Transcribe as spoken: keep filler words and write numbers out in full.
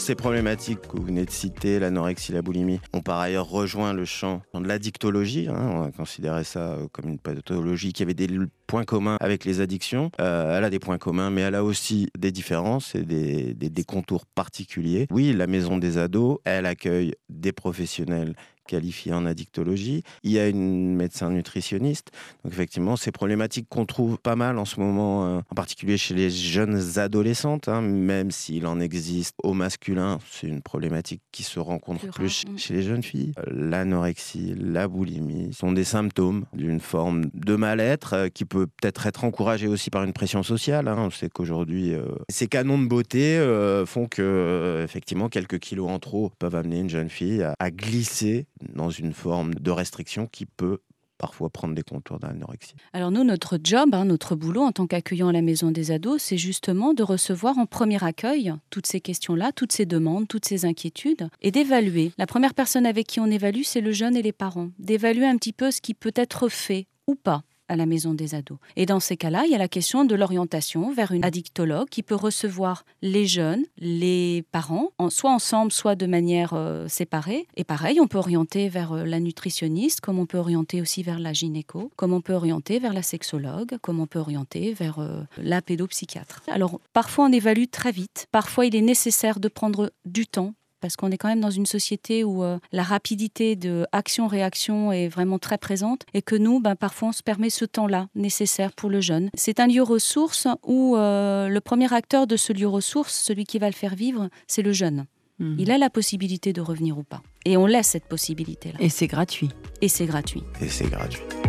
ces problématiques que vous venez de citer, l'anorexie, la boulimie, ont par ailleurs rejoint le champ de l'addictologie. Hein, on va considérer ça comme une pathologie qui avait des points communs avec les addictions. Euh, elle a des points communs, mais elle a aussi des différences et des, des, des contours particuliers. Oui, la maison des ados, elle accueille des professionnels qualifié en addictologie. Il y a une médecin nutritionniste. Donc effectivement, c'est problématiques qu'on trouve pas mal en ce moment, euh, en particulier chez les jeunes adolescentes, hein, même s'il en existe au masculin, c'est une problématique qui se rencontre plus, plus chez, chez les jeunes filles. L'anorexie, la boulimie sont des symptômes d'une forme de mal-être euh, qui peut peut-être être encouragée aussi par une pression sociale. Hein. On sait qu'aujourd'hui, euh, ces canons de beauté euh, font que, euh, effectivement, quelques kilos en trop peuvent amener une jeune fille à, à glisser dans une forme de restriction qui peut parfois prendre des contours d'anorexie. Alors nous, notre job, hein, notre boulot en tant qu'accueillant à la maison des ados, c'est justement de recevoir en premier accueil toutes ces questions-là, toutes ces demandes, toutes ces inquiétudes et d'évaluer. La première personne avec qui on évalue, c'est le jeune et les parents. D'évaluer un petit peu ce qui peut être fait ou pas à la maison des ados. Et dans ces cas-là, il y a la question de l'orientation vers une addictologue qui peut recevoir les jeunes, les parents, en, soit ensemble, soit de manière euh, séparée. Et pareil, on peut orienter vers euh, la nutritionniste, comme on peut orienter aussi vers la gynéco, comme on peut orienter vers la sexologue, comme on peut orienter vers euh, la pédopsychiatre. Alors, parfois on évalue très vite, parfois il est nécessaire de prendre du temps, parce qu'on est quand même dans une société où euh, la rapidité de action-réaction est vraiment très présente et que nous, ben, parfois, on se permet ce temps-là nécessaire pour le jeune. C'est un lieu ressource où euh, le premier acteur de ce lieu ressource, celui qui va le faire vivre, c'est le jeune. Mmh. Il a la possibilité de revenir ou pas. Et on laisse cette possibilité-là. Et c'est gratuit. Et c'est gratuit. Et c'est gratuit.